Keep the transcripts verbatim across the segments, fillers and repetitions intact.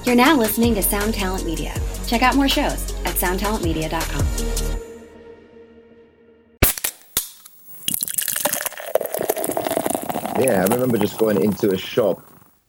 You're now listening to Sound Talent Media. Check out more shows at sound talent media dot com. Yeah, I remember just going into a shop.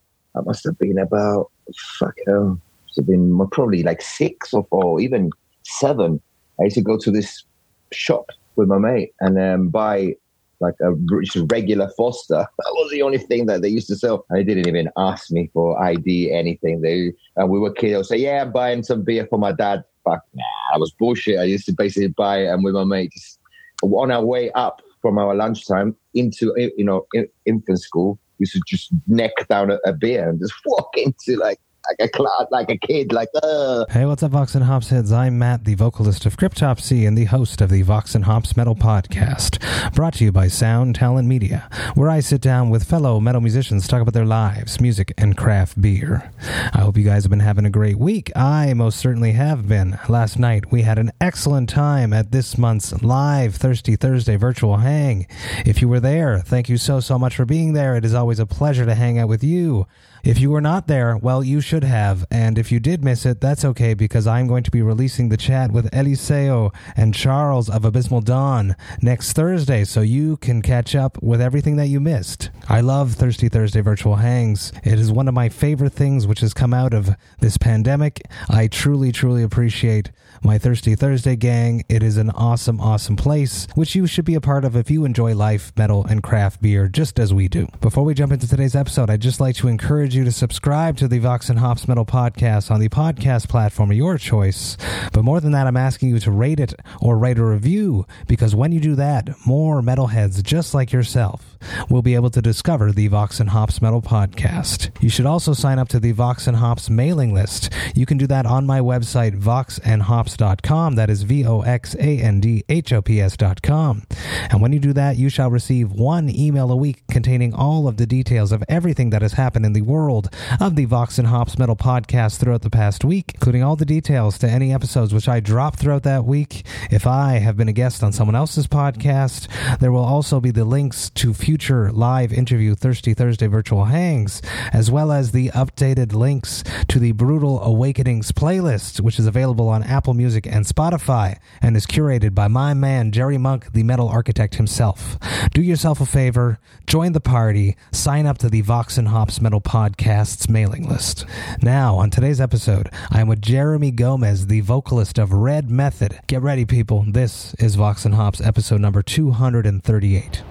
I must have been about, fuck, um, must have been probably like six or four, even seven. I used to go to this shop with my mate and um, buy like a regular Foster. That was the only thing that they used to sell. And they didn't even ask me for I D, anything. They and we were kids. I would say, yeah, I'm buying some beer for my dad. Fuck, nah, that was bullshit. I used to basically buy it and with my mate, just on our way up from our lunchtime into, you know, infant school, we used to just neck down a, a beer and just walk into like, like a cloud, like a kid, like, uh. Hey, what's up, Vox and Hops heads? I'm Matt, the vocalist of Cryptopsy and the host of the Vox and Hops Metal Podcast, brought to you by Sound Talent Media, where I sit down with fellow metal musicians to talk about their lives, music, and craft beer. I hope you guys have been having a great week. I most certainly have been. Last night, we had an excellent time at this month's live Thirsty Thursday virtual hang. If you were there, thank you so, so much for being there. It is always a pleasure to hang out with you. If you were not there, well, you should have, and if you did miss it, that's okay, because I'm going to be releasing the chat with Eliseo and Charles of Abysmal Dawn next Thursday, so you can catch up with everything that you missed. I love Thirsty Thursday virtual hangs. It is one of my favorite things which has come out of this pandemic. I truly, truly appreciate my Thirsty Thursday gang. It is an awesome, awesome place, which you should be a part of if you enjoy life, metal, and craft beer, just as we do. Before we jump into today's episode, I'd just like to encourage you to subscribe to the Vox and Hops Metal Podcast on the podcast platform of your choice. But more than that, I'm asking you to rate it or write a review, because when you do that, more metalheads just like yourself will be able to discover the Vox and Hops Metal Podcast. You should also sign up to the Vox and Hops mailing list. You can do that on my website, vox and hops dot com. That is V O X A N D H O P S dot com. And when you do that, you shall receive one email a week containing all of the details of everything that has happened in the world of the Vox and Hops Metal Podcast throughout the past week, including all the details to any episodes which I drop throughout that week. If I have been a guest on someone else's podcast, there will also be the links to future live interview Thirsty Thursday virtual hangs, as well as the updated links to the Brutal Awakenings playlist, which is available on Apple Music and Spotify, and is curated by my man Jerry Monk, the metal architect himself. Do yourself a favor, join the party, sign up to the Vox and Hops Metal Podcast's mailing list. Now, on today's episode, I am with Jeremy Gomez, the vocalist of Red Method. Get ready, people. This is Vox and Hops episode number two hundred thirty-eight.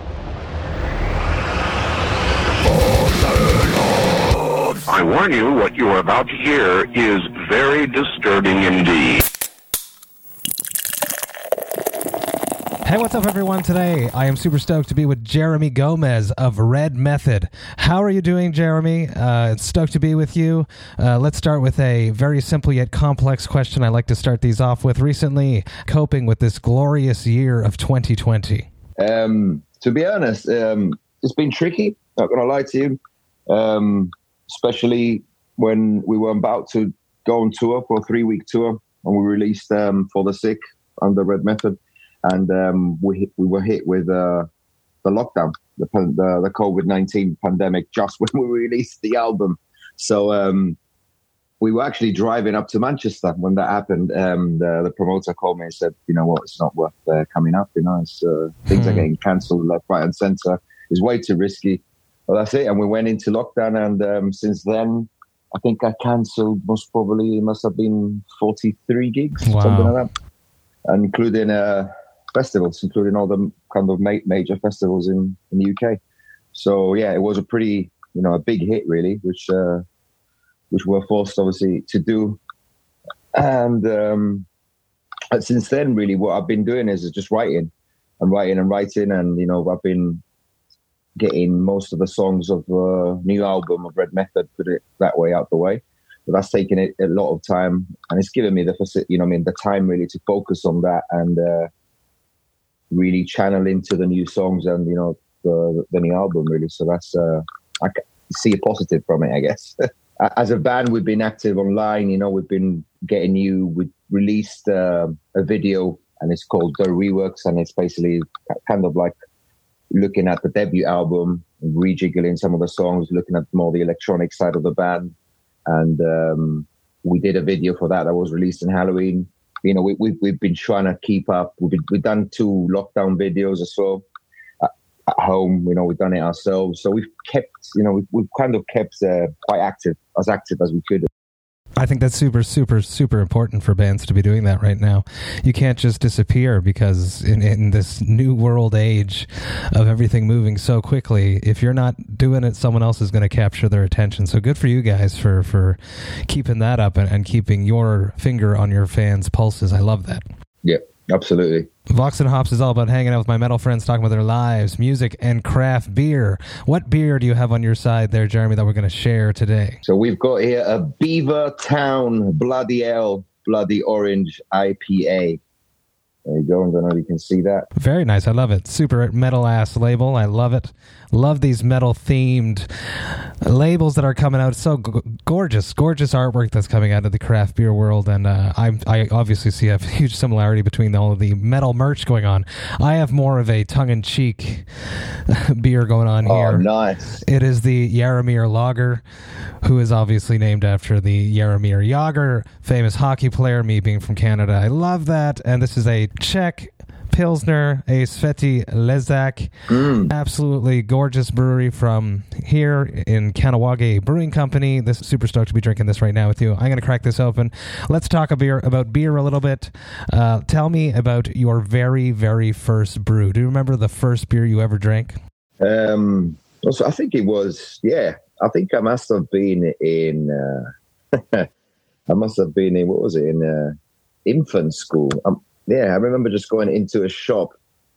I warn you, what you are about to hear is very disturbing indeed. Hey, what's up, everyone? Today, I am super stoked to be with Jeremy Gomez of Red Method. How are you doing, Jeremy? Uh, stoked to be with you. Uh, let's start with a very simple yet complex question I like to start these off with. Recently, coping with this glorious year of twenty twenty. Um, to be honest, um, it's been tricky, not going to lie to you. Um, especially when we were about to go on tour for a three-week tour, and we released um, For the Sick under Red Method, and um, we we were hit with uh, the lockdown, the the, the COVID nineteen pandemic, just when we released the album. So um, we were actually driving up to Manchester when that happened. Um, the, the promoter called me and said, "You know what? It's not worth uh, coming up. You know, it's, uh, things hmm. are getting cancelled left, right, and centre. It's way too risky." Well, that's it. And we went into lockdown. And um, since then, I think I cancelled most probably, it must have been forty-three gigs, wow. something like that. And including uh, festivals, including all the kind of ma- major festivals in, in the U K. So, yeah, it was a pretty, you know, a big hit, really, which uh, which we're forced, obviously, to do. And, um, and since then, really, what I've been doing is, is just writing and writing and writing. And, you know, I've been getting most of the songs of the new album of Red Method, put it that way, out the way. But that's taken it a lot of time, and it's given me the, you know, I mean, the time really to focus on that and uh, really channel into the new songs and, you know, the, the new album really. So that's uh, I can see a positive from it, I guess. As a band, we've been active online. You know, we've been getting new. We released uh, a video, and it's called The Reworks, and it's basically kind of like looking at the debut album, rejiggling some of the songs, looking at more the electronic side of the band, and um, we did a video for that that was released in Halloween. You know, we, we, we've been trying to keep up. We've, been, we've done two lockdown videos as well at, at home. You know, we've done it ourselves. So we've kept, you know, we've, we've kind of kept uh, quite active, as active as we could. I think that's super, super, super important for bands to be doing that right now. You can't just disappear because in, in this new world age of everything moving so quickly, if you're not doing it, someone else is going to capture their attention. So good for you guys for, for keeping that up and, and keeping your finger on your fans' pulses. I love that. Yeah, absolutely. Vox and Hops is all about hanging out with my metal friends, talking about their lives, music, and craft beer. What beer do you have on your side there, Jeremy, that we're going to share today? So we've got here a Beaver Town Bloody Ale Bloody Orange I P A. There you go. I don't know if you can see that. Very nice. I love it. Super metal-ass label. I love it. Love these metal-themed labels that are coming out. It's so g- gorgeous. Gorgeous artwork that's coming out of the craft beer world. And uh, I, I obviously see a huge similarity between all of the metal merch going on. I have more of a tongue-in-cheek beer going on here. Oh, nice. It is the Jaromir Lager, who is obviously named after the Jaromir Jagr, famous hockey player, me being from Canada. I love that. And this is a Czech Pilsner, a Sveti Lezak. Mm. Absolutely gorgeous brewery from here in Kanawage Brewing Company. This is super stoked to be drinking this right now with you. I'm going to crack this open. Let's talk a beer, about beer a little bit. Uh, tell me about your very, very first brew. Do you remember the first beer you ever drank? Um, also, I think it was, yeah, I think I must have been in, uh, I must have been in, what was it, in uh, infant school. Um, Yeah, I remember just going into a shop.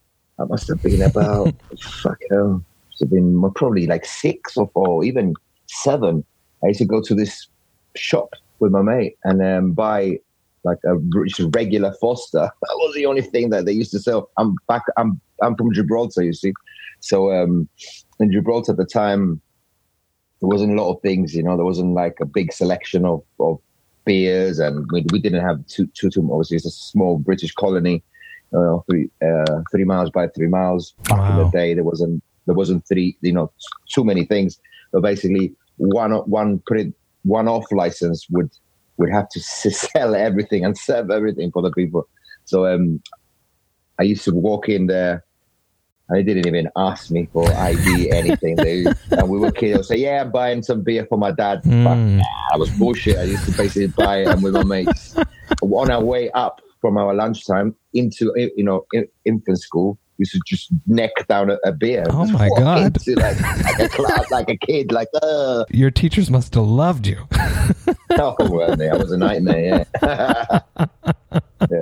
I must have been about, fuck hell, must have been probably like six or four, even seven. I used to go to this shop with my mate and um, buy like a just a regular Foster. That was the only thing that they used to sell. I'm back. I'm I'm from Gibraltar, you see. So um, in Gibraltar at the time, there wasn't a lot of things. You know, there wasn't like a big selection of of. beers, and we, we didn't have too too too. Obviously, it's a small British colony, uh, three uh, three miles by three miles. Back wow. in the day, there wasn't there wasn't three, you know, too many things. But basically, one one print one off license would would have to sell everything and serve everything for the people. So um, I used to walk in there. They didn't even ask me for I D, anything. They, and we were kids. I would say, yeah, I'm buying some beer for my dad. Mm. But nah, that was bullshit. I used to basically buy it with my mates. On our way up from our lunchtime into, you know, infant school, we used to just neck down a, a beer. Oh, my God. Into, like, like a class, like a kid, like, uh. Your teachers must have loved you. Oh, well, I was a nightmare, yeah. Yeah.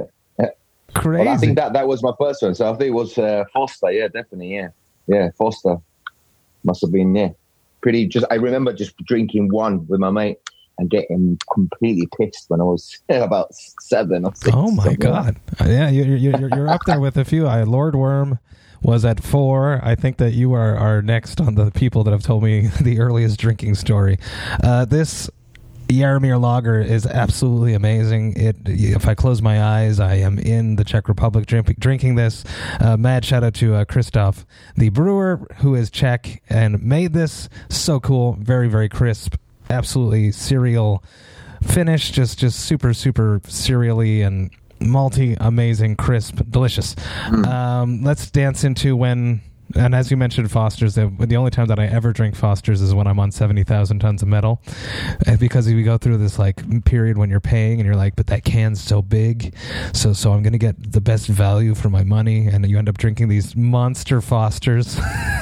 Crazy. Well, I think that, that was my first one. So I think it was uh, Foster. Yeah, definitely. Yeah. Yeah, Foster. Must have been, yeah. Pretty just, I remember just drinking one with my mate and getting completely pissed when I was about seven or six. Oh, my God. Like. Yeah, you're, you're, you're up there with a few. I, Lord Worm was at four. I think that you are, are next on the people that have told me the earliest drinking story. Uh, this Jaromir Lager is absolutely amazing. It, if I close my eyes, I am in the Czech Republic drink, drinking this. Uh, mad shout out to uh, Christoph, the brewer, who is Czech and made this. So cool, very very crisp, absolutely cereal finish, just just super super cereally and malty, amazing, crisp, delicious. Mm. Um, let's dance into when. And as you mentioned, Foster's, the, the only time that I ever drink Foster's is when I'm on seventy thousand tons of metal. And because we go through this like period when you're paying and you're like, but that can's so big. So so I'm going to get the best value for my money. And you end up drinking these monster Foster's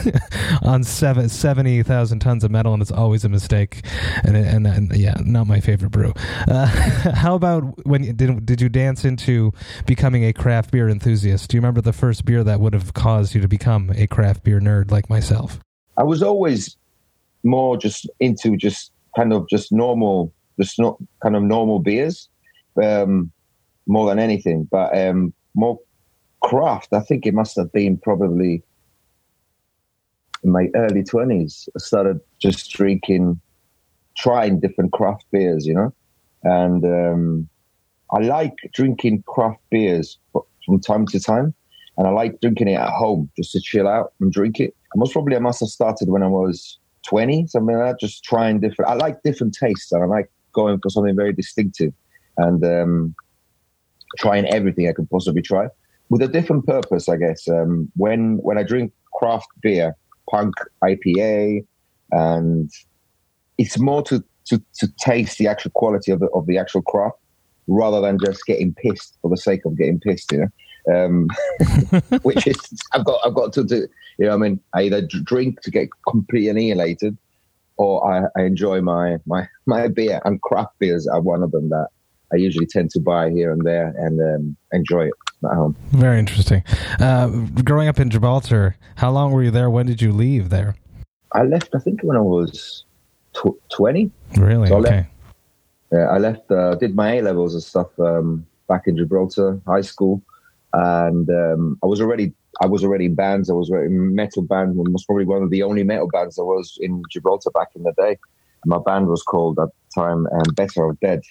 on seven, seventy thousand tons of metal. And it's always a mistake. And, and, and yeah, not my favorite brew. Uh, how about when you, did, did you dance into becoming a craft beer enthusiast? Do you remember the first beer that would have caused you to become a craft beer nerd like myself? I was always more just into just kind of just normal, just not kind of normal beers, um, more than anything. But um, more craft. I think it must have been probably in my early twenties. I started just drinking, trying different craft beers, you know. And um, I like drinking craft beers from time to time. And I like drinking it at home just to chill out and drink it. Most probably I must have started when I was twenty, something like that, just trying different. I like different tastes, and I like going for something very distinctive and um, trying everything I could possibly try with a different purpose, I guess. Um, when when I drink craft beer, punk I P A, and it's more to, to, to taste the actual quality of the of the actual craft rather than just getting pissed for the sake of getting pissed, you know. Um, which is I've got I've got to do, you know. I mean, I either drink to get completely annihilated, or I, I enjoy my, my my beer, and craft beers are one of them that I usually tend to buy here and there and um, enjoy it at home. Very interesting. Uh, growing up in Gibraltar, how long were you there? When did you leave there? I left, I think, when I was tw- twenty. Really? So I okay. Left, yeah, I left. Uh, did my A levels and stuff um, back in Gibraltar high school. And um, I was already, I was already in bands. I was in metal band. Was probably one of the only metal bands there was in Gibraltar back in the day. And my band was called at the time um, Better of Dead,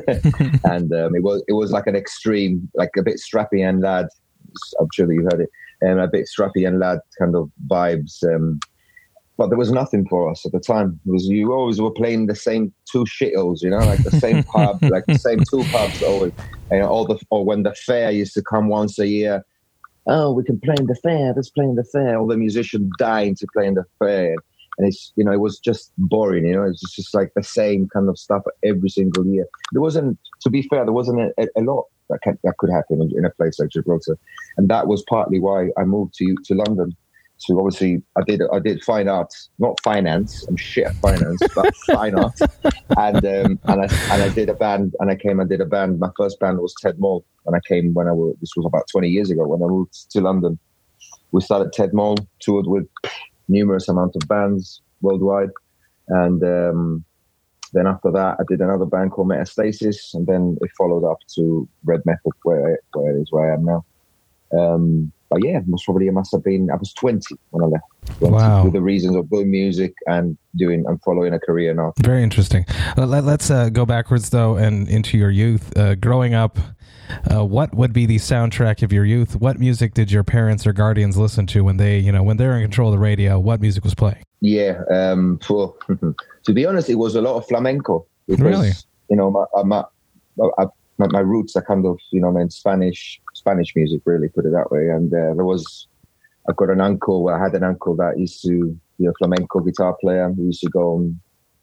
and um, it was it was like an extreme, like a bit strappy and lad. I'm sure that you heard it, and um, a bit strappy and lad kind of vibes. Um, but there was nothing for us at the time. It was you always were playing the same two shitholes, you know, like the same pub, like the same two pubs always. And all the or when the fair used to come once a year, oh, we can play in the fair. Let's play in the fair. All the musicians dying to play in the fair, and it's you know it was just boring. You know, it's just, just like the same kind of stuff every single year. There wasn't, to be fair, there wasn't a, a lot that can, that could happen in, in a place like Gibraltar, and that was partly why I moved to to London. So obviously, I did I did fine art, not finance. I'm shit at finance, but fine art. And um, and I and I did a band, and I came and did a band. My first band was Ted Mall, and I came when I was this was about twenty years ago when I moved to London. We started Ted Mall, toured with numerous amount of bands worldwide, and um, then after that, I did another band called Metastasis, and then it followed up to Red Method, where where it is where I am now. Um, But yeah, most probably it must have been, I was twenty when I left. twenty, wow. With the reasons of doing music and doing and following a career now. Very interesting. Let, let's uh, go backwards, though, and into your youth. Uh, growing up, uh, what would be the soundtrack of your youth? What music did your parents or guardians listen to when they, you know, when they're in control of the radio? What music was playing? Yeah, um, for, to be honest, it was a lot of flamenco. Because, really? You know, my, my, my, my, my roots are kind of, you know, in Spanish, Spanish music, really, put it that way. And uh, there was, I've got an uncle, well, I had an uncle that used to be a flamenco guitar player. He used to go on,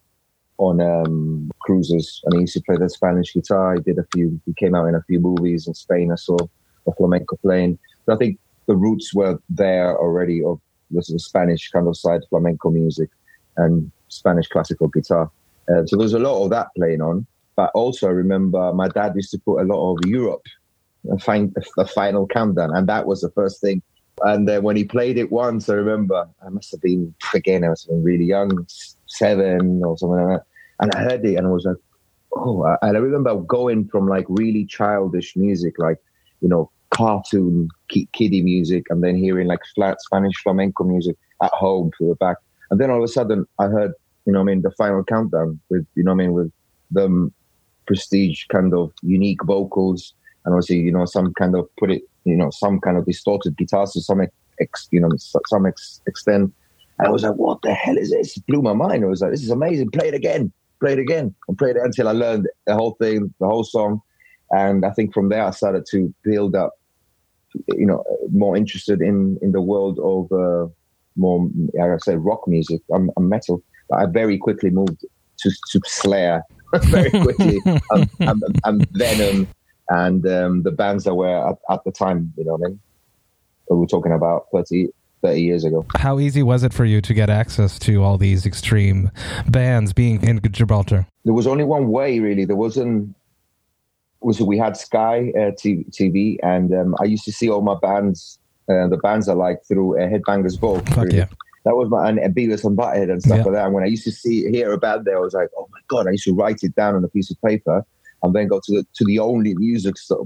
on um, cruises, and he used to play the Spanish guitar. He did a few, he came out in a few movies in Spain. I saw a flamenco playing. So I think the roots were there already of this the Spanish kind of side, flamenco music and Spanish classical guitar. Uh, so there was a lot of that playing on. But also, I remember my dad used to put a lot of Europe, find the final countdown, and that was the first thing. And then when he played it once, I remember I must have been again I must have been really young, seven or something like that. And I heard it, and I was like, oh! And I remember going from like really childish music, like you know, cartoon kiddie music, and then hearing like flat Spanish flamenco music at home to the back, and then all of a sudden I heard, you know, I mean, the final countdown with, you know, I mean, with them prestige kind of unique vocals. And obviously, you know, some kind of put it, you know, some kind of distorted guitars to some, ex, you know, some ex, extent. And I was like, what the hell is this? It blew my mind. I was like, this is amazing. Play it again. Play it again. And played it until I learned the whole thing, the whole song. And I think from there, I started to build up, you know, more interested in, in the world of uh, more, like I say, rock music. I'm, I'm metal. But I very quickly moved to, to Slayer very quickly. I'm, I'm, I'm Venom. And um, the bands that were at, at the time, you know what I mean? So we're talking about thirty, thirty years ago. How easy was it for you to get access to all these extreme bands being in Gibraltar? There was only one way, really. There wasn't... Was we had Sky uh, T V, and um, I used to see all my bands, uh, the bands I like, through uh, Headbangers Ball. Fuck really. yeah. That was my, and Beavis and Butthead and stuff yeah. like that. And when I used to see, hear a band there, I was like, oh my God, I used to write it down on a piece of paper and then go to the, to the only music shop,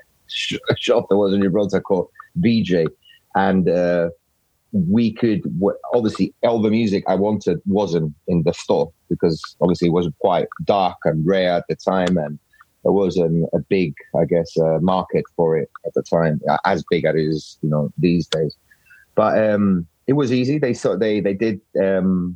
shop there was in Gibraltar called B J. And uh, we could, obviously, all the music I wanted wasn't in the store because obviously it was quite dark and rare at the time. And there wasn't a big, I guess, uh, market for it at the time, as big as it is, you know, these days. But um, it was easy. They so they they did um,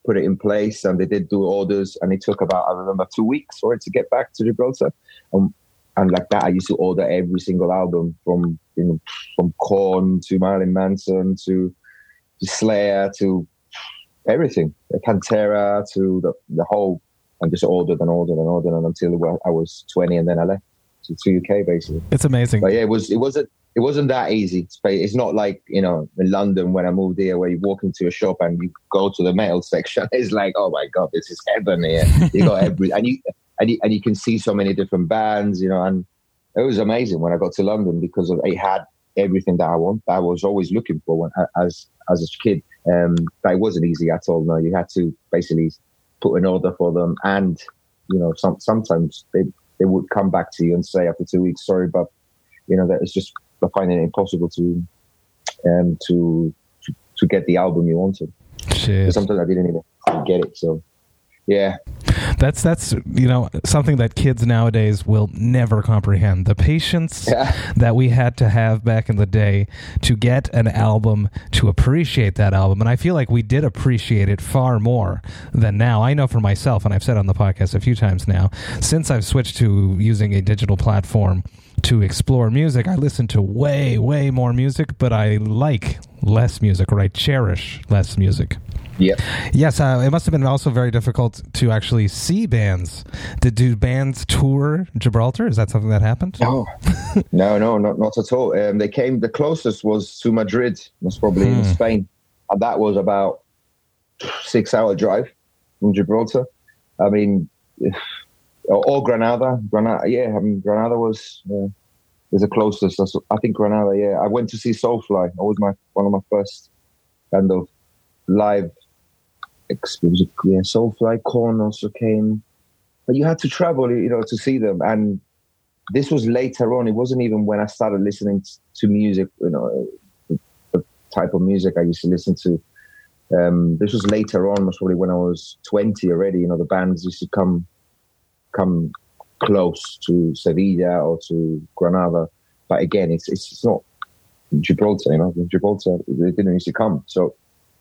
put it in place, and they did do orders, and it took about, I remember, two weeks for it to get back to Gibraltar. Um, and like that, I used to order every single album from, you know, from Korn to Marilyn Manson to, to Slayer to everything, Pantera to the, the whole, and just ordered and ordered and ordered and until I was twenty, and then I left to, to U K basically. It's amazing. But yeah, it was it wasn't it wasn't that easy. It's not like, you know, in London when I moved here, where you walk into a shop and you go to the metal section. It's like, oh my god, this is heaven here. You got every and you and you, and you can see so many different bands, you know. And it was amazing when I got to London because of, it had everything that I want. I was always looking for when, as as a kid. Um, but it wasn't easy at all. No, you had to basically put an order for them, and you know, some sometimes they they would come back to you and say after two weeks, sorry, but you know that it's just finding it impossible to um to to, to get the album you wanted. Sometimes I didn't even get it. So yeah. That's, that's you know, something that kids nowadays will never comprehend. The patience yeah. that we had to have back in the day to get an album, to appreciate that album. And I feel like we did appreciate it far more than now. I know for myself, and I've said on the podcast a few times now, since I've switched to using a digital platform to explore music, I listen to way, way more music, but I like less music, or I cherish less music. Yeah. Yes, uh, it must have been also very difficult to actually see bands. Did do bands tour Gibraltar? Is that something that happened? No, no, no, not not at all. Um, they came. The closest was to Madrid. Was probably hmm. in Spain, and that was about six-hour drive from Gibraltar. I mean, or, or Granada. Granada, yeah. I mean, Granada was uh, was the closest. I think Granada. Yeah, I went to see Soulfly. That was my one of my first kind of live. Yeah, Soulfly, Korn also came, but you had to travel, you know, to see them. And this was later on. It wasn't even when I started listening to music, you know, the, the type of music I used to listen to. Um, this was later on, most probably when I was twenty already. You know, the bands used to come, come close to Sevilla or to Granada. But again, it's it's, it's not Gibraltar. You know, in Gibraltar they didn't used to come. So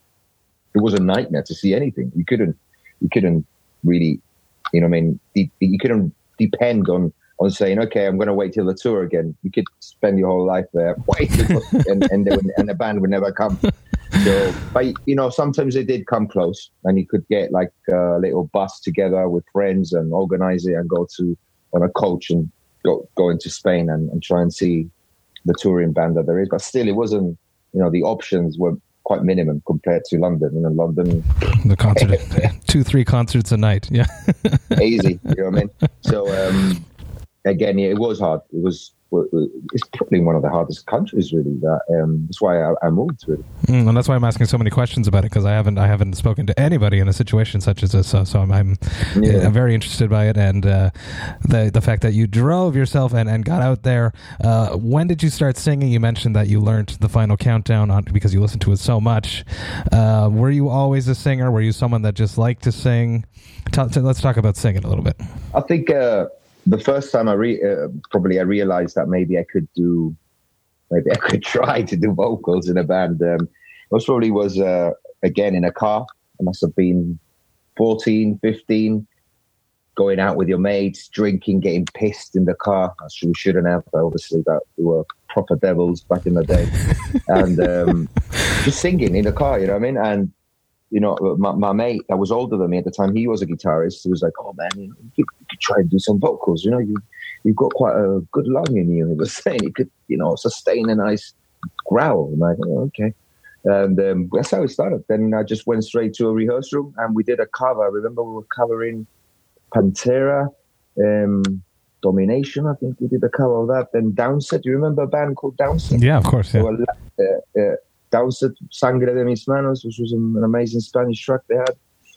it was a nightmare to see anything. You couldn't, you couldn't really, you know, I mean, de- you couldn't depend on, on saying, okay, I'm going to wait till the tour again. You could spend your whole life there waiting, and and, they would, and the band would never come. So, but you know, sometimes they did come close, and you could get like a little bus together with friends and organize it and go to on a coach and go go into Spain and, and try and see the touring band that there is. But still, it wasn't. You know, the options were quite minimum compared to London. You know, London, the concert, two, three concerts a night. Yeah, easy. You know what I mean? So um, again, yeah, it was hard. It was. It's probably one of the hardest countries, really. That um, that's why I, I moved to it, mm, and that's why I'm asking so many questions about it, because I haven't I haven't spoken to anybody in a situation such as this. So, so I'm I'm, yeah. I'm very interested by it, and uh, the the fact that you drove yourself and, and got out there. Uh, when did you start singing? You mentioned that you learned the Final Countdown on because you listened to it so much. Uh, were you always a singer? Were you someone that just liked to sing? T- t- let's talk about singing a little bit. I think. Uh, The first time I re- uh, probably I realized that maybe I could do, maybe I could try to do vocals in a band. Um, most probably was uh, again in a car. I must have been fourteen, fifteen, going out with your mates, drinking, getting pissed in the car. I should, we shouldn't have. Obviously, that we were proper devils back in the day, and um, just singing in the car. You know what I mean? And you know, my, my mate that was older than me at the time, he was a guitarist. He was like, "Oh man, you, know, you, could, you could try and do some vocals. You know, you you've got quite a good lung in you." He was saying you could, you know, sustain a nice growl. I'm like, oh, okay, and um, that's how it started. Then I just went straight to a rehearsal room and we did a cover. I remember we were covering Pantera, um, Domination. I think we did a cover of that. Then Downset. Do you remember a band called Downset? Yeah, of course. Yeah. So, uh, uh, Downset, Sangre de mis manos, which was an amazing Spanish track they had.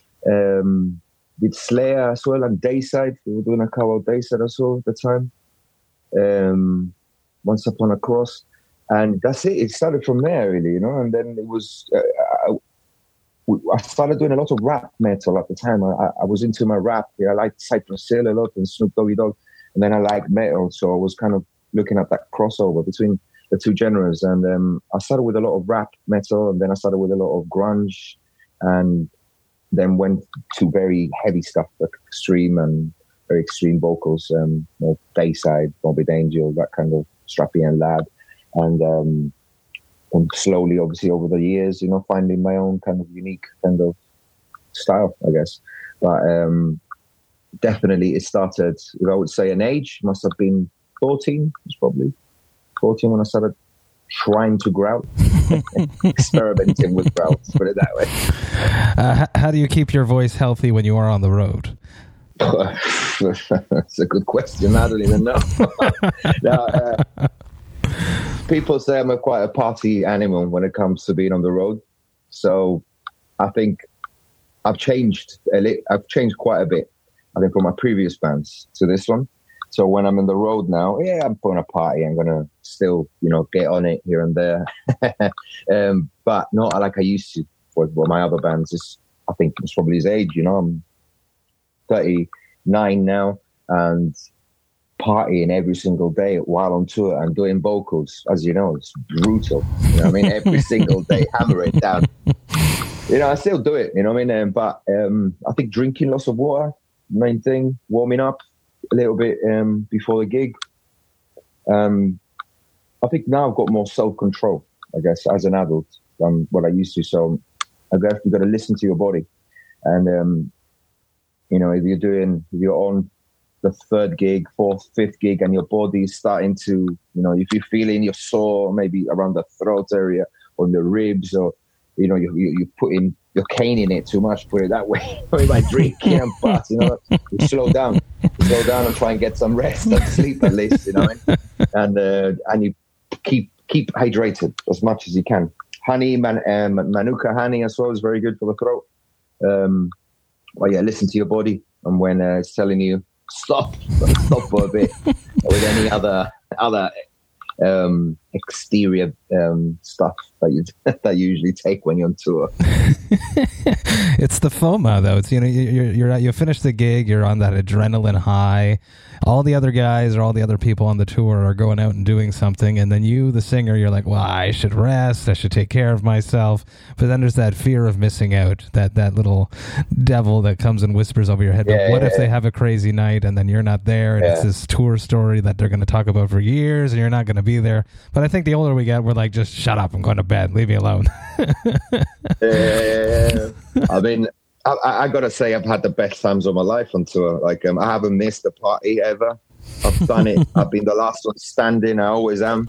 Um, did Slayer as well, and Dayside. We were doing a cover of Dayside as well at the time. Um, Once Upon a Cross. And that's it. It started from there, really, you know. And then it was... Uh, I, I started doing a lot of rap metal at the time. I, I was into my rap. Yeah, I liked Cypress Hill a lot and Snoop Doggy Dogg. And then I liked metal, so I was kind of looking at that crossover between the two genres, and um, I started with a lot of rap metal, and then I started with a lot of grunge, and then went to very heavy stuff, like extreme and very extreme vocals, um, you know, Bayside, Morbid Angel, that kind of strappy and lad. And, um, and slowly, obviously, over the years, you know, finding my own kind of unique kind of style, I guess. But um, definitely it started, if I would say an age, must have been fourteen, it was probably fourteen when I started trying to growl, experimenting with growls, put it that way. Uh, how do you keep your voice healthy when you are on the road? That's a good question. I don't even know. no, uh, people say I'm a quite a party animal when it comes to being on the road. So I think I've changed a li- I've changed quite a bit, I think, from my previous bands to this one. So when I'm on the road now, yeah, I'm putting a party. I'm going to still, you know, get on it here and there. um, but not like I used to for well, my other bands. It's, I think it's probably his age, you know. I'm thirty-nine now and partying every single day while on tour and doing vocals. As you know, it's brutal. You know what I mean? Every single day, hammer it down. You know, I still do it, you know what I mean? Um, but um, I think drinking lots of water, main thing, warming up a little bit um, before the gig. Um, I think now I've got more self-control, I guess, as an adult than what I used to. So I guess you've got to listen to your body. And, um, you know, if you're doing, if you're on the third gig, fourth, fifth gig, and your body's starting to, you know, if you're feeling you're sore, maybe around the throat area or the ribs, or, you know, you, you, you're putting, you're caning it too much, put it that way. You might drink and pass, you know, you slow down, you slow down and try and get some rest and sleep at least, you know, and uh, and you keep keep hydrated as much as you can. Honey, man, um, Manuka honey as well is very good for the throat. Um, well, yeah, listen to your body, and when uh, it's telling you stop, stop for a bit, with any other other um, exterior um, stuff that you that you usually take when you're on tour. It's the FOMO, though. It's, you know, you're you're at, you finish the gig, you're on that adrenaline high. All the other guys or all the other people on the tour are going out and doing something, and then you, the singer, you're like, well, I should rest, I should take care of myself. But then there's that fear of missing out, that that little devil that comes and whispers over your head. Yeah, but what yeah, if yeah. they have a crazy night and then you're not there, and yeah. it's this tour story that they're going to talk about for years, and you're not going to be there. But I think the older we get, we're like, just shut up, I'm going to bed, leave me alone. yeah, I mean, I, I got to say, I've had the best times of my life on tour. Like, um, I haven't missed a party ever. I've done it. I've been the last one standing. I always am.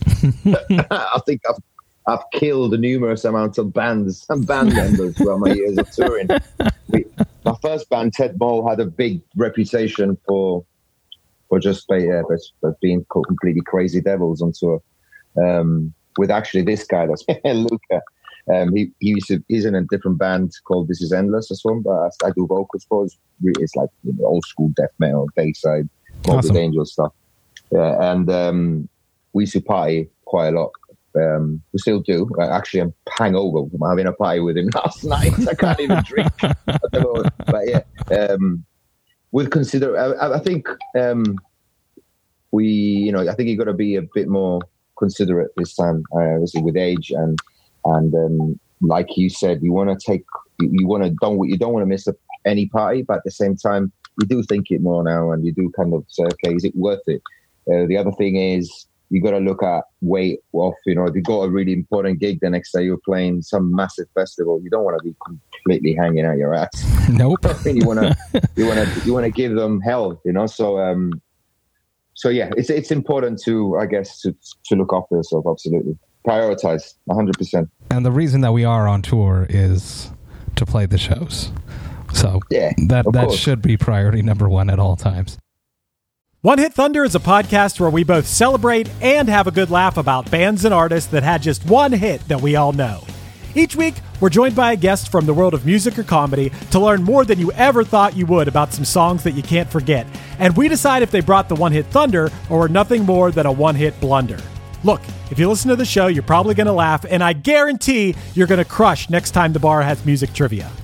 I think I've I've killed numerous amounts of bands and band members throughout my years of touring. We, my first band, Ted Mole, had a big reputation for for just yeah, but being completely crazy devils on tour. Um, with actually this guy, that's Luca. Um, he, he used to, he's in a different band called This Is Endless or something, but I, I do vocals for it. It's like, you know, old school death metal, Bayside, Morbid Awesome. Angel stuff. Yeah, and um, we used to party quite a lot. Um, we still do. Actually, I'm hangover from having a party with him last night. I can't even drink at the moment. But yeah, um, we'll consider, I, I think um, we, you know, I think you've got to be a bit more considerate this time, uh, obviously with age, and and um, like you said, you want to take, you, you want to don't you don't want to miss a, any party, but at the same time, you do think it more now, and you do kind of say, okay, is it worth it? Uh, the other thing is, you got to look at weight off. You know, if you got a really important gig the next day, you're playing some massive festival, you don't want to be completely hanging out your ass. Nope. I mean, you want to, you want to, you want to give them hell. You know, so um, so yeah, it's it's important to, I guess, to to look after yourself. Absolutely, prioritize one hundred percent. And the reason that we are on tour is to play the shows. So yeah, that that course. should be priority number one at all times. One Hit Thunder is a podcast where we both celebrate and have a good laugh about bands and artists that had just one hit that we all know. Each week, we're joined by a guest from the world of music or comedy to learn more than you ever thought you would about some songs that you can't forget. And we decide if they brought the One Hit Thunder or were nothing more than a one-hit blunder. Look, if you listen to the show, you're probably going to laugh, and I guarantee you're going to crush next time the bar has music trivia.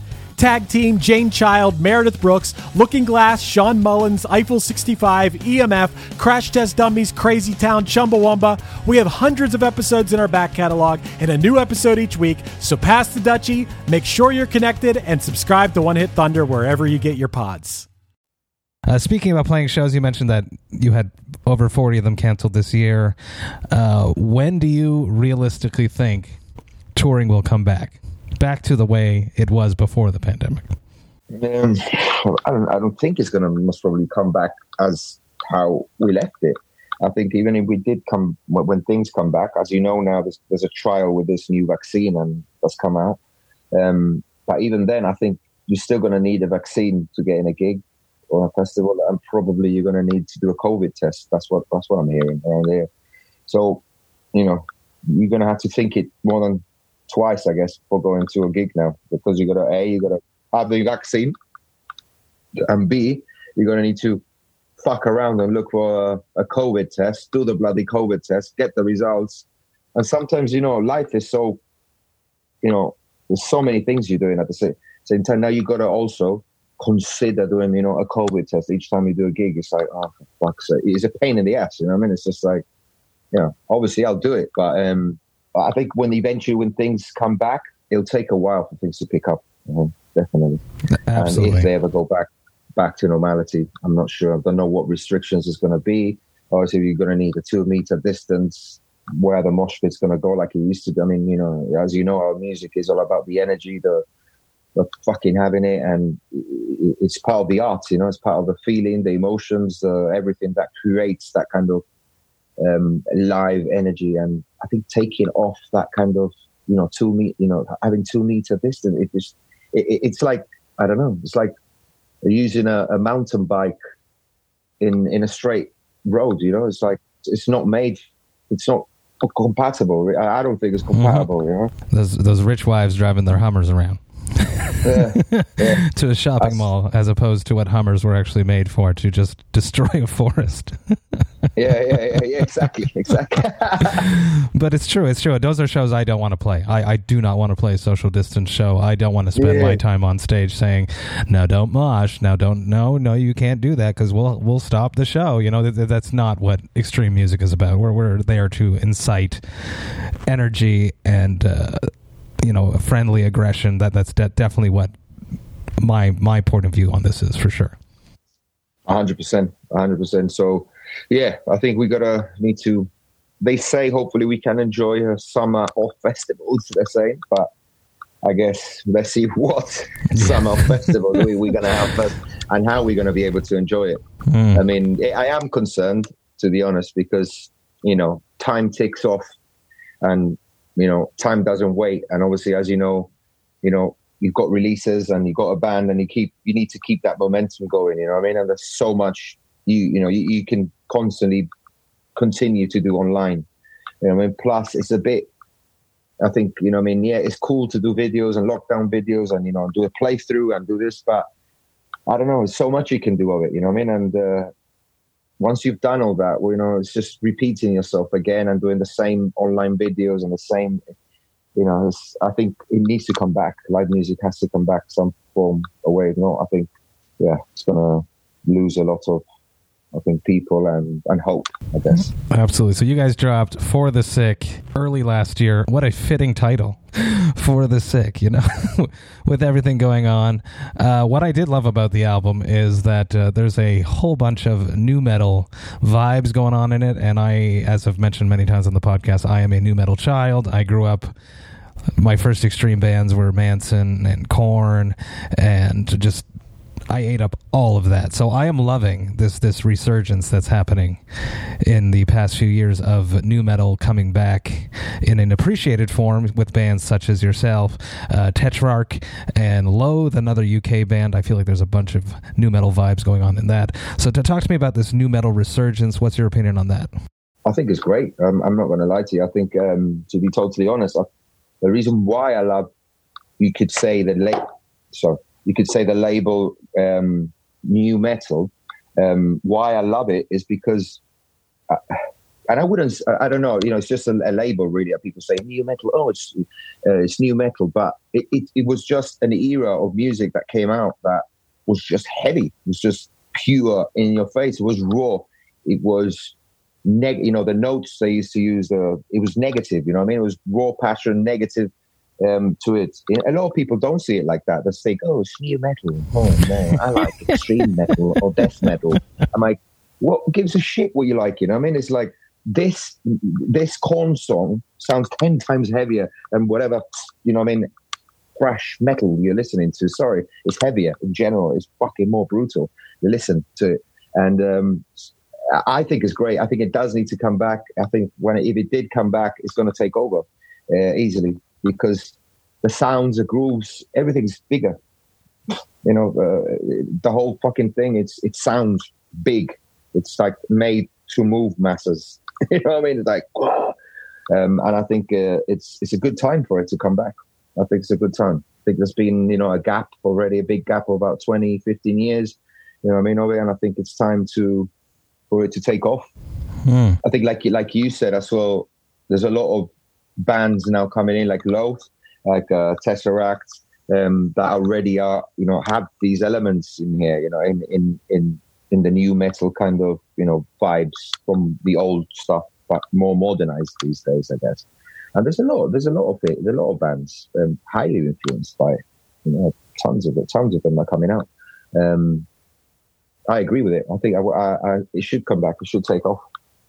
Tag Team, Jane Child, Meredith Brooks, Looking Glass, Sean Mullins, Eiffel sixty-five, E M F, Crash Test Dummies, Crazy Town, Chumbawamba. We have hundreds of episodes in our back catalog and a new episode each week, so pass the Dutchie, make sure you're connected, and subscribe to One Hit Thunder wherever you get your pods. Uh, speaking about playing shows, you mentioned that you had over forty of them canceled this year. Uh, when do you realistically think touring will come back? Back to the way it was before the pandemic? Um, I don't. I don't think it's going to most probably come back as how we left it. I think even if we did come, when things come back, as you know now, there's, there's a trial with this new vaccine and that's come out. Um, but even then, I think you're still going to need a vaccine to get in a gig or a festival, and probably you're going to need to do a COVID test. That's what that's what I'm hearing around here. So, you know, you're going to have to think it more than twice, I guess, before going to a gig now, because you got to a you got to have the vaccine, and b you're going to need to fuck around and look for a, a COVID test, do the bloody COVID test, get the results, and sometimes, you know, life is so, you know, there's so many things you're doing at the same, same time. Now you got to also consider doing, you know, a COVID test each time you do a gig. It's like, oh, for fuck's sake, it's a pain in the ass. You know what I mean? It's just like, you know, obviously I'll do it, but um. I think when eventually when things come back, it'll take a while for things to pick up. Uh, definitely. Absolutely. And if they ever go back back to normality, I'm not sure. I don't know what restrictions is going to be. Obviously, you're going to need a two meter distance. Where the mosh pit's going to go, like it used to be. I mean, you know, as you know, our music is all about the energy, the the fucking having it, and it's part of the art. You know, it's part of the feeling, the emotions, uh, everything that creates that kind of um, live energy. And I think taking off that kind of, you know, two meter, you know, having two meter distance, it just, it, it's like, I don't know, it's like using a, a mountain bike in, in a straight road, you know, it's like, it's not made, it's not compatible. I, I don't think it's compatible, mm-hmm. you know. Those, those rich wives driving their Hummers around. yeah, yeah. To a shopping That's, mall, as opposed to what Hummers were actually made for, to just destroy a forest. yeah, yeah, yeah, yeah, exactly, exactly. But it's true, it's true. Those are shows I don't want to play. I, I do not want to play a social distance show. I don't want to spend yeah. my time on stage saying, "No, don't mosh. Now, don't. No, no, you can't do that because we'll we'll stop the show." You know, that, that's not what extreme music is about. We're we're there to incite energy and. Uh, you know, a friendly aggression. That that's de- definitely what my my point of view on this is, for sure. A hundred percent, a hundred percent. So, yeah, I think we gotta need to. They say hopefully we can enjoy a summer off festivals. They're saying, but I guess let's see what summer festival we, we're gonna have first, and how we're gonna be able to enjoy it. Mm. I mean, I am concerned, to be honest, because you know time ticks off, and you know, time doesn't wait. And obviously, as you know, you know, you've got releases and you've got a band, and you keep, you need to keep that momentum going, you know what I mean? And there's so much you, you know, you, you can constantly continue to do online. You know what I mean? Plus it's a bit, I think, you know what I mean? Yeah, it's cool to do videos and lockdown videos and, you know, do a playthrough and do this, but I don't know, there's so much you can do of it, you know what I mean? And, uh, once you've done all that, well, you know, it's just repeating yourself again and doing the same online videos and the same, you know, it's, I think it needs to come back. Live music has to come back some form or way. No, I think, yeah, it's going to lose a lot of, I think, people and, and hope, I guess. Absolutely. So you guys dropped For the Sick early last year. What a fitting title. For the Sick, you know, with everything going on. Uh, what I did love about the album is that uh, there's a whole bunch of nu metal vibes going on in it. And I, as I've mentioned many times on the podcast, I am a nu metal child. I grew up, my first extreme bands were Manson and Korn, and just I ate up all of that. So I am loving this this resurgence that's happening in the past few years of nu metal coming back in an appreciated form with bands such as yourself, uh, Tetrarch, and Loathe, another U K band. I feel like there's a bunch of nu metal vibes going on in that. So to talk to me about this nu metal resurgence, what's your opinion on that? I think it's great. Um, I'm not going to lie to you. I think, um, to be totally honest, I, the reason why I love, you could say the late, sorry, you could say the label um, nu metal. Um, why I love it is because, uh, and I wouldn't, I don't know, you know, it's just a, a label really that people say new metal. Oh, it's uh, it's new metal, but it, it it was just an era of music that came out that was just heavy. It was just pure in your face. It was raw. It was neg. You know, the notes they used to use. Uh, it was negative. You know what I mean? It was raw passion, negative um, to it. A lot of people don't see it like that. They think, oh, it's new metal. Oh no, I like extreme metal or death metal. I'm like, what gives a shit what you like? You know what I mean? It's like this this Korn song sounds ten times heavier than whatever, you know what I mean, thrash metal you're listening to. Sorry, it's heavier in general. It's fucking more brutal. You listen to it. And um, I think it's great. I think it does need to come back. I think when it, if it did come back, it's going to take over uh, easily because the sounds, the grooves, everything's bigger. You know, uh, the whole fucking thing, it's it sounds big. It's like made to move masses. You know what I mean? It's like, whoa. Um, and I think uh, it's it's a good time for it to come back. I think it's a good time. I think there's been, you know, a gap already, a big gap of about twenty, fifteen years. You know what I mean? Over, and I think it's time to for it to take off. Hmm. I think, like like you said as well, there's a lot of bands now coming in, like Loath, like uh, Tesseract, um, that already are, you know, have these elements in here, you know, in in in. in the new metal kind of, you know, vibes from the old stuff, but more modernized these days, I guess. And there's a lot, there's a lot of it, there's a lot of bands um, highly influenced by it. You know, tons of it, tons of them are coming out. Um, I agree with it. I think I, I, I, it should come back. It should take off.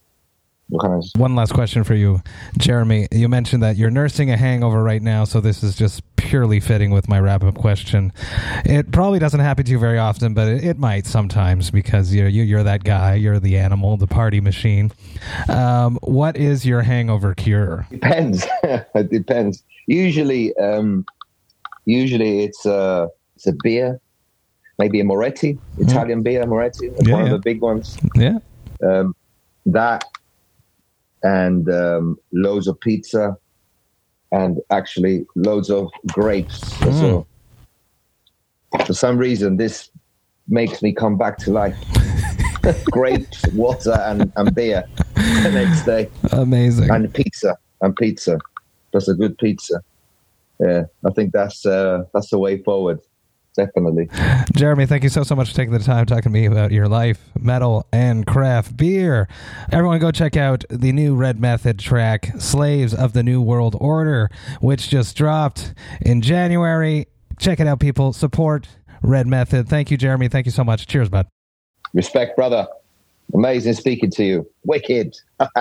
One last question for you, Jeremy. You mentioned that you're nursing a hangover right now, so this is just purely fitting with my wrap-up question. It probably doesn't happen to you very often, but it, it might sometimes because you're, you're that guy, you're the animal, the party machine. Um, what is your hangover cure? Depends. It depends. Usually, um, usually it's, uh, it's a beer, maybe a Moretti, Italian mm. beer, Moretti. It's yeah, one yeah. of the big ones. Yeah. Um, that... and um, loads of pizza, and actually loads of grapes as mm. well. For some reason, this makes me come back to life. Grapes, water, and, and beer the next day. Amazing. And pizza, and pizza. That's a good pizza. Yeah, I think that's uh, that's the way forward. Definitely. Jeremy, thank you so, so much for taking the time talking to me about your life, metal, and craft beer. Everyone go check out the new Red Method track, Slaves of the New World Order, which just dropped in January. Check it out, people. Support Red Method. Thank you, Jeremy. Thank you so much. Cheers, bud. Respect, brother. Amazing speaking to you. Wicked.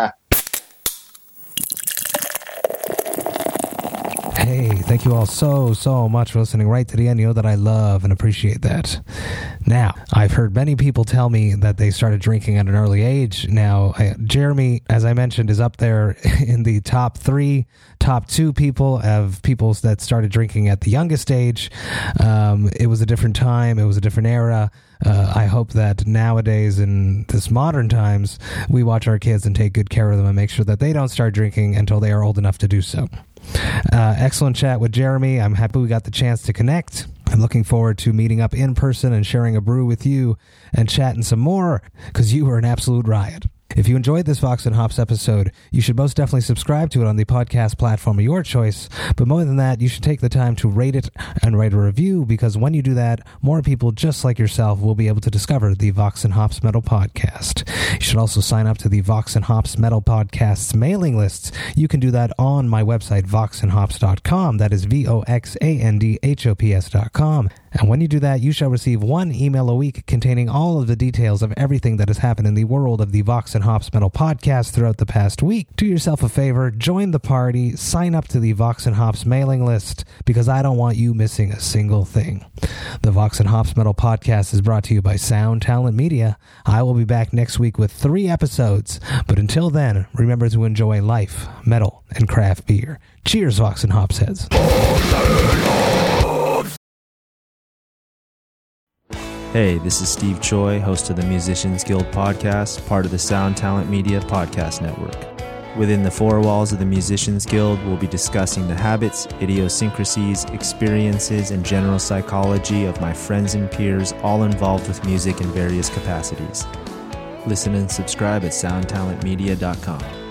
Hey, thank you all so, so much for listening right to the end. You know that I love and appreciate that. Now, I've heard many people tell me that they started drinking at an early age. Now, I, Jeremy, as I mentioned, is up there in the top three, top two people of people that started drinking at the youngest age. Um, it was a different time. It was a different era. Uh, I hope that nowadays in this modern times, we watch our kids and take good care of them and make sure that they don't start drinking until they are old enough to do so. Uh, excellent chat with Jeremy. I'm happy we got the chance to connect. I'm looking forward to meeting up in person and sharing a brew with you and chatting some more because you were an absolute riot. If you enjoyed this Vox and Hops episode, you should most definitely subscribe to it on the podcast platform of your choice. But more than that, you should take the time to rate it and write a review because when you do that, more people just like yourself will be able to discover the Vox and Hops Metal Podcast. You should also sign up to the Vox and Hops Metal Podcast's mailing lists. You can do that on my website, vox and hops dot com. That is V O X A N D H O P S dot com. And when you do that, you shall receive one email a week containing all of the details of everything that has happened in the world of the Vox and Hops Metal Podcast throughout the past week. Do yourself a favor, join the party, sign up to the Vox and Hops mailing list, because I don't want you missing a single thing. The Vox and Hops Metal Podcast is brought to you by Sound Talent Media. I will be back next week with three episodes, but until then, remember to enjoy life, metal, and craft beer. Cheers, Vox and Hops heads. Hey, this is Steve Choi, host of the Musicians Guild podcast, part of the Sound Talent Media podcast network. Within the four walls of the Musicians Guild, we'll be discussing the habits, idiosyncrasies, experiences, and general psychology of my friends and peers, all involved with music in various capacities. Listen and subscribe at sound talent media dot com.